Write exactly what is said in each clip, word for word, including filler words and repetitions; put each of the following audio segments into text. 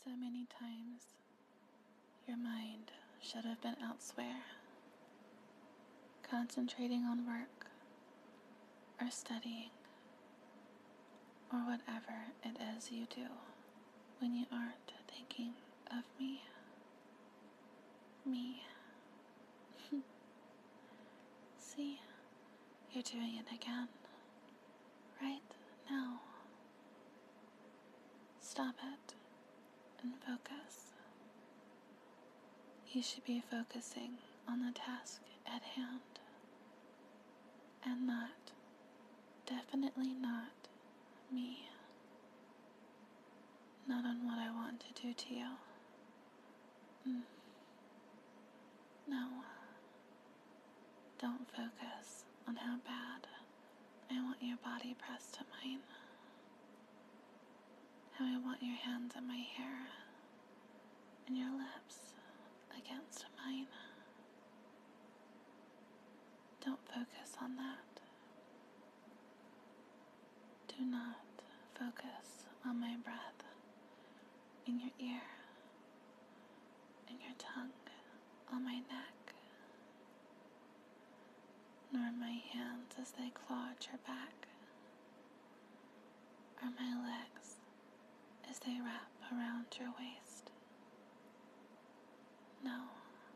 So many times, your mind should have been elsewhere, concentrating on work, or studying, or whatever it is you do when you aren't thinking of me. Me. See, you're doing it again. Right now. Stop it and focus. You should be focusing on the task at hand and not, definitely not, me. Not on what I want to do to you. Mm. No. Don't focus on how bad I want your body pressed to mine. How I want your hands in my hair and your lips against mine. Don't focus on that. Do not focus on my breath in your ear and your tongue on my neck, nor my hands as they claw at your back, or my legs as they wrap around your waist. No.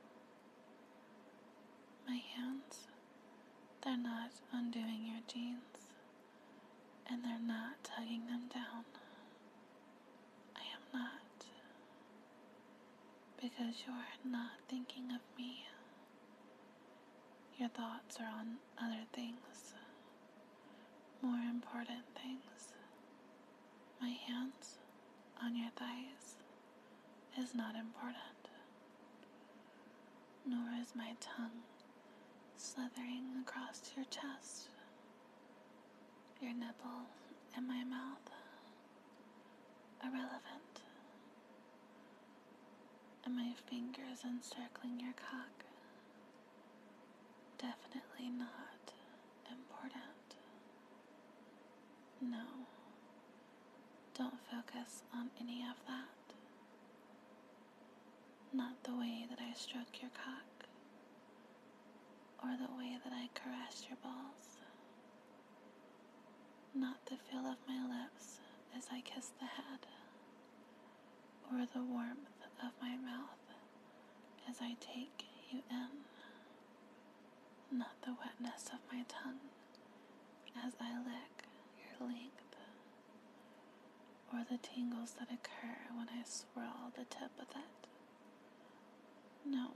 My hands, they're not undoing your jeans, and they're not tugging them down. I am not, because you're not thinking of me. Your thoughts are on other things, more important things. My hands on your thighs is not important, nor is my tongue slithering across your chest, your nipple, and my mouth irrelevant, and my fingers encircling your cock definitely not important. No, don't focus on any of that. Not the way that I stroke your cock, or the way that I caress your balls. Not the feel of my lips as I kiss the head, or the warmth of my mouth as I take you in. Not the wetness of my tongue as I lick your length, or the tingles that occur when I swirl the tip of it. No.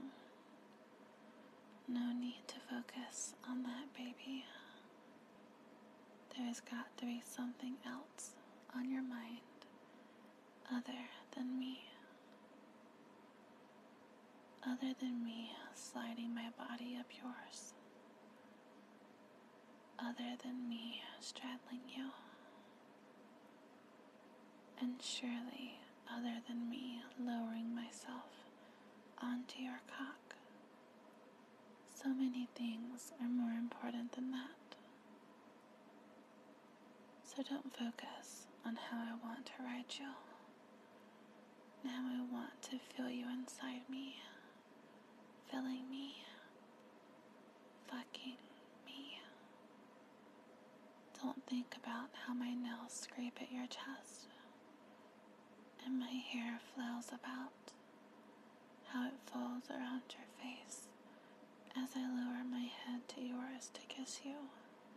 No need to focus on that, baby. There's got to be something else on your mind other than me. Other than me sliding my body up yours. Other than me straddling you. And surely other than me lowering myself onto your cock. So many things are more important than that. So don't focus on how I want to ride you, and how I want to feel you inside me, filling me, fucking me. Don't think about how my nails scrape at your chest, and my hair flails about, how it falls around your face as I lower my head to yours to kiss you.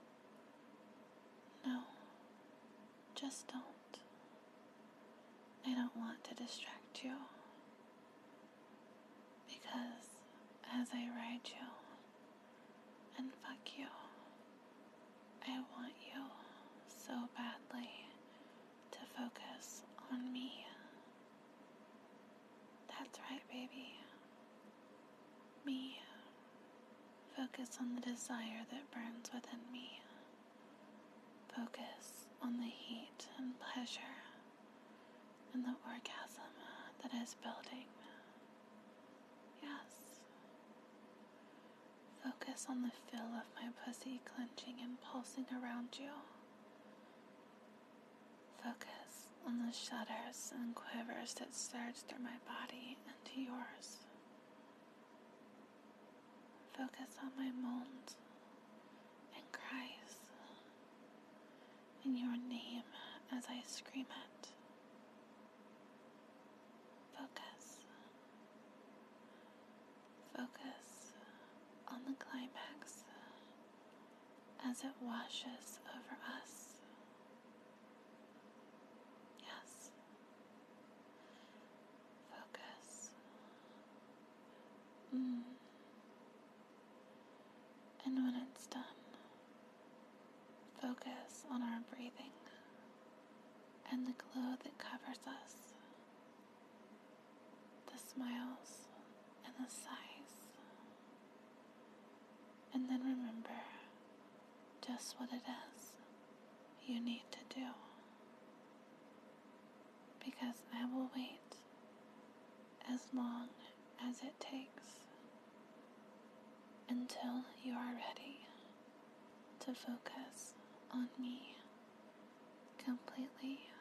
No. Just don't. I don't want to distract you, because as I ride you and fuck you, I want you so badly to focus on me. That's right, baby. Me. Focus on the desire that burns within me. Focus on the heat and pleasure and the orgasm that is building. Yes. Focus on the feel of my pussy clenching and pulsing around you. Focus on the shudders and quivers that surge through my body into yours. Focus on my moans and cries, in your name as I scream it. Focus. Focus on the climax as it washes over us. Yes. Focus. Mm. And when it's done, focus on our breathing and the glow that covers us, the smiles and the sighs. And then remember just what it is you need to do, because I will wait as long as it takes until you are ready to focus on me completely.